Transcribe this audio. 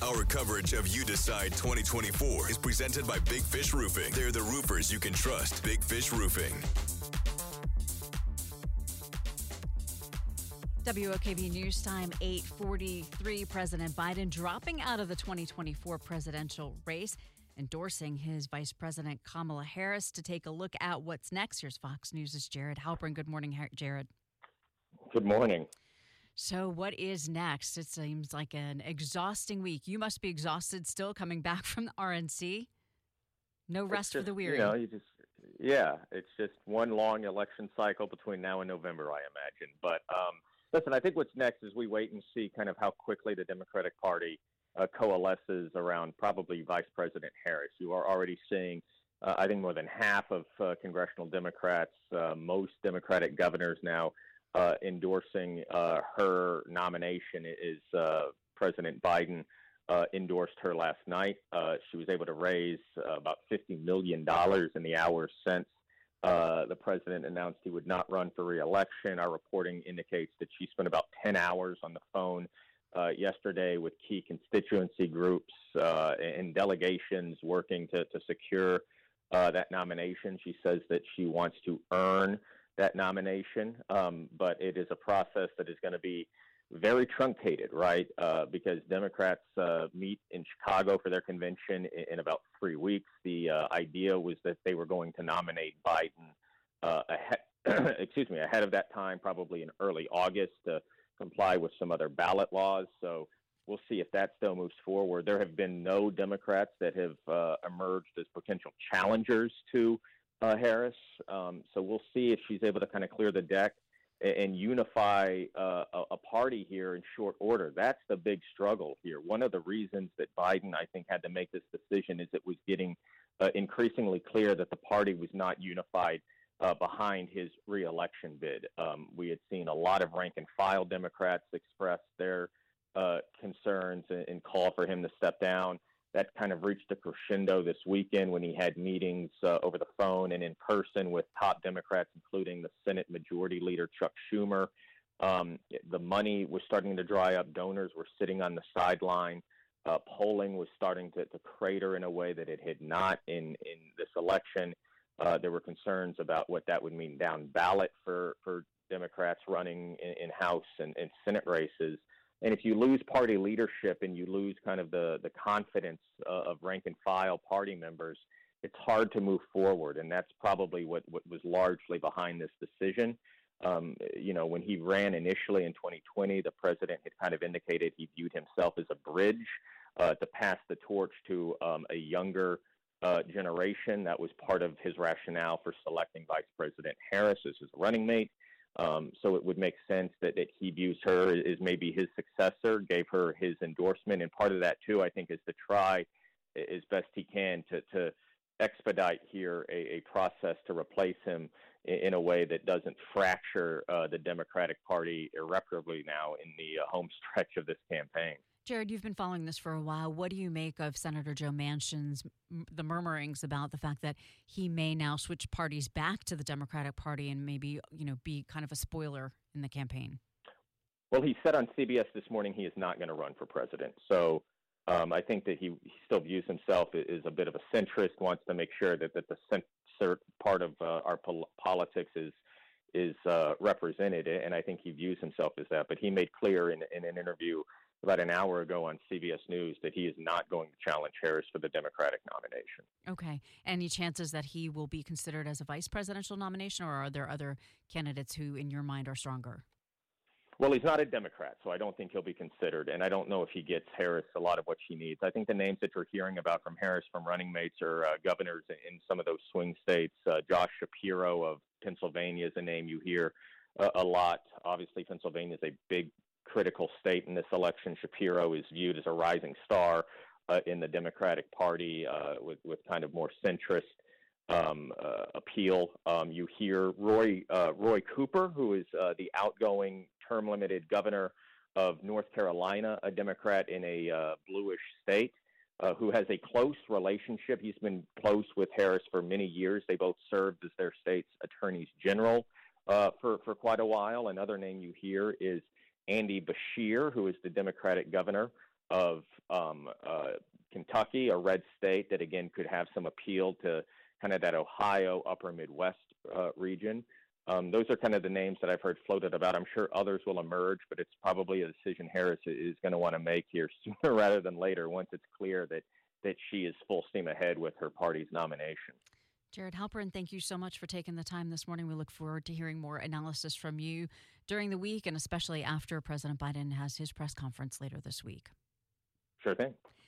Our coverage of You Decide 2024 is presented by Big Fish Roofing. They're the roofers you can trust. Big Fish Roofing. WOKV News Time 8:43. President Biden dropping out of the 2024 presidential race, endorsing his Vice President Kamala Harris. To take a look at what's next, here's Fox News' Jared Halpern. Good morning, Jared. Good morning. So what is next? It seems like an exhausting week. You must be exhausted still coming back from the RNC. No rest for the weary. It's just one long election cycle between now and November, I imagine. But listen, I think what's next is we wait and see kind of how quickly the Democratic Party coalesces around probably Vice President Harris. You are already seeing, I think, more than half of congressional Democrats, most Democratic governors now endorsing her nomination. Is President Biden endorsed her last night. She was able to raise about $50 million in the hours since the president announced he would not run for re-election. Our reporting indicates that she spent about 10 hours on the phone yesterday with key constituency groups and delegations working to secure that nomination. She says that she wants to earn that nomination, but it is a process that is going to be very truncated, right? Because Democrats meet in Chicago for their convention in about 3 weeks. The idea was that they were going to nominate Biden ahead of that time, probably in early August, to comply with some other ballot laws. So we'll see if that still moves forward. There have been no Democrats that have emerged as potential challengers to Harris. So we'll see if she's able to kind of clear the deck and unify a party here in short order. That's the big struggle here. One of the reasons that Biden, I think, had to make this decision is it was getting increasingly clear that the party was not unified behind his re-election bid. We had seen a lot of rank-and-file Democrats express their concerns and call for him to step down. That kind of reached a crescendo this weekend when he had meetings over the phone and in person with top Democrats, including the Senate Majority Leader Chuck Schumer. The money was starting to dry up. Donors were sitting on the sideline. Polling was starting to crater in a way that it had not in this election. There were concerns about what that would mean down ballot for Democrats running in House and Senate races. And if you lose party leadership and you lose kind of the confidence of rank-and-file party members, it's hard to move forward. And that's probably what was largely behind this decision. When he ran initially in 2020, the president had kind of indicated he viewed himself as a bridge to pass the torch to a younger generation. That was part of his rationale for selecting Vice President Harris as his running mate. So it would make sense that he views her as maybe his successor, gave her his endorsement. And part of that, too, I think, is to try as best he can to expedite here a process to replace him in a way that doesn't fracture the Democratic Party irreparably now in the home stretch of this campaign. Jared, you've been following this for a while. What do you make of Senator Joe Manchin's the murmurings about the fact that he may now switch parties back to the Democratic Party and maybe, be kind of a spoiler in the campaign? Well, he said on CBS this morning he is not going to run for president. So I think that he still views himself as a bit of a centrist, wants to make sure that the center part of our politics is represented, and I think he views himself as that. But he made clear in an interview about an hour ago on CBS News that he is not going to challenge Harris for the Democratic nomination. Okay. Any chances that he will be considered as a vice presidential nomination, or are there other candidates who, in your mind, are stronger? Well, he's not a Democrat, so I don't think he'll be considered, and I don't know if he gets Harris a lot of what she needs. I think the names that you're hearing about from Harris from running mates are governors in some of those swing states. Josh Shapiro of Pennsylvania is a name you hear a lot. Obviously, Pennsylvania is a big critical state in this election. Shapiro is viewed as a rising star in the Democratic Party with kind of more centrist appeal. You hear Roy Cooper, who is the outgoing term-limited governor of North Carolina, a Democrat in a bluish state, who has a close relationship. He's been close with Harris for many years. They both served as their state's attorneys general for quite a while. Another name you hear is Andy Beshear, who is the Democratic governor of Kentucky, a red state that, again, could have some appeal to kind of that Ohio, upper Midwest region. Those are kind of the names that I've heard floated about. I'm sure others will emerge, but it's probably a decision Harris is going to want to make here sooner rather than later once it's clear that she is full steam ahead with her party's nomination. Jared Halpern, thank you so much for taking the time this morning. We look forward to hearing more analysis from you during the week and especially after President Biden has his press conference later this week. Sure thing.